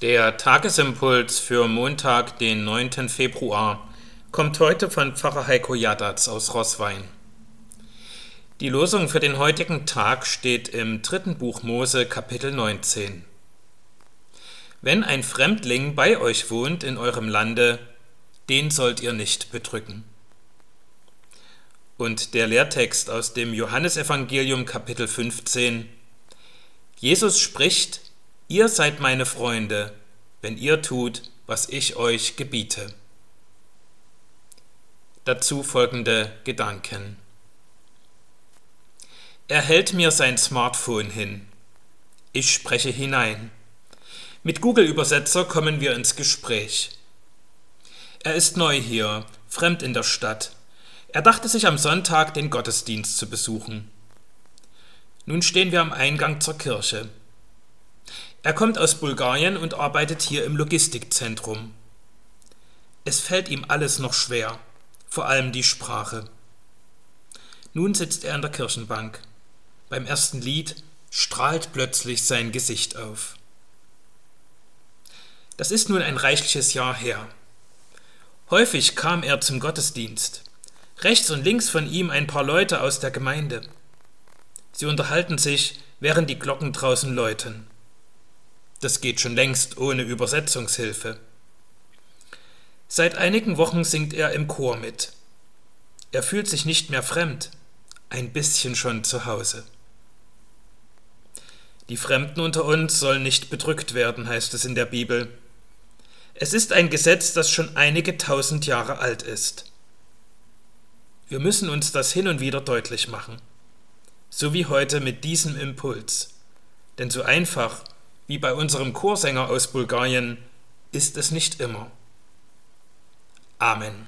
Der Tagesimpuls für Montag, den 9. Februar, kommt heute von Pfarrer Heiko Jadatz aus Roßwein. Die Losung für den heutigen Tag steht im 3. Buch Mose, Kapitel 19. Wenn ein Fremdling bei euch wohnt in eurem Lande, den sollt ihr nicht bedrücken. Und der Lehrtext aus dem Johannesevangelium, Kapitel 15. Jesus spricht: Ihr seid meine Freunde, wenn ihr tut, was ich euch gebiete. Dazu folgende Gedanken. Er hält mir sein Smartphone hin. Ich spreche hinein. Mit Google-Übersetzer kommen wir ins Gespräch. Er ist neu hier, fremd in der Stadt. Er dachte sich am Sonntag den Gottesdienst zu besuchen. Nun stehen wir am Eingang zur Kirche. Er kommt aus Bulgarien und arbeitet hier im Logistikzentrum. Es fällt ihm alles noch schwer, vor allem die Sprache. Nun sitzt er an der Kirchenbank. Beim ersten Lied strahlt plötzlich sein Gesicht auf. Das ist nun ein reichliches Jahr her. Häufig kam er zum Gottesdienst. Rechts und links von ihm ein paar Leute aus der Gemeinde. Sie unterhalten sich, während die Glocken draußen läuten. Das geht schon längst ohne Übersetzungshilfe. Seit einigen Wochen singt er im Chor mit. Er fühlt sich nicht mehr fremd, ein bisschen schon zu Hause. Die Fremden unter uns sollen nicht bedrückt werden, heißt es in der Bibel. Es ist ein Gesetz, das schon einige tausend Jahre alt ist. Wir müssen uns das hin und wieder deutlich machen. So wie heute mit diesem Impuls. Denn so einfach wie bei unserem Chorsänger aus Bulgarien ist es nicht immer. Amen.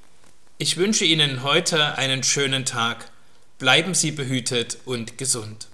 Ich wünsche Ihnen heute einen schönen Tag. Bleiben Sie behütet und gesund.